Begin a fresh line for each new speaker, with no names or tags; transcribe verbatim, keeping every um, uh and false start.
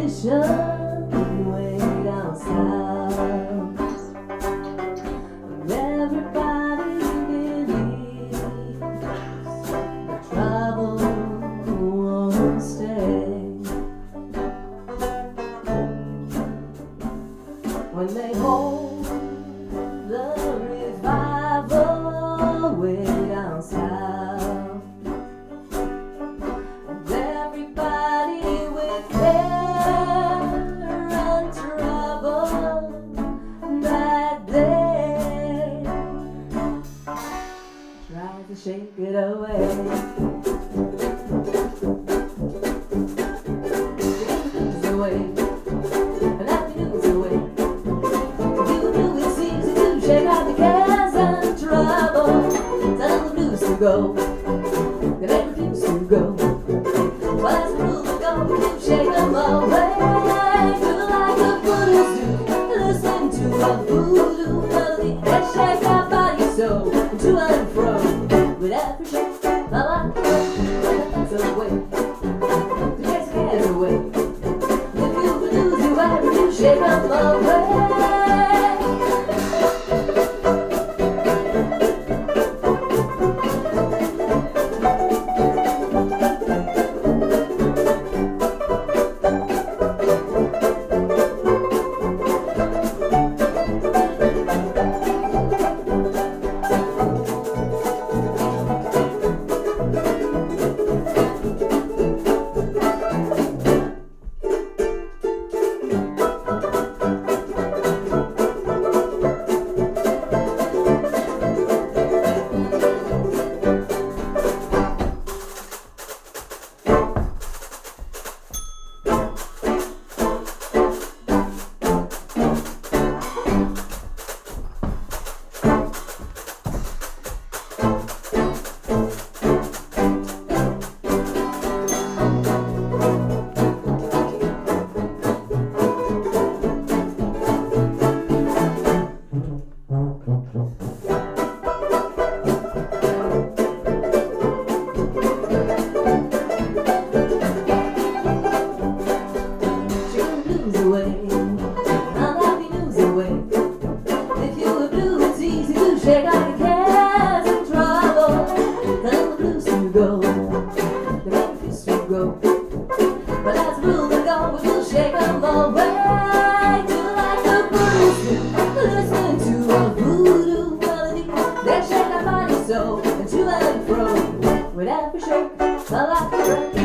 tradition way down south. And everybody believes the trouble won't stay. When they hold the revival way down south, and everybody with care and trouble that day tries to shake it away. Go, they may refuse to go. Well, as a rule of go, you shake them away. Do like the Buddhists do, listen to a voodoo melody and shake our body so to and fro. With every shake, la la, that's away. To chase the cares away. If you lose you, I you shake them away. Shake out your cares and trouble, tell the blues to go, they make refuse to go. But as a rule they go, we will shake them away. Do like the Buddhists do, listen to a voodoo melody, they shake our bodies so, and to and fro. With every shake, the light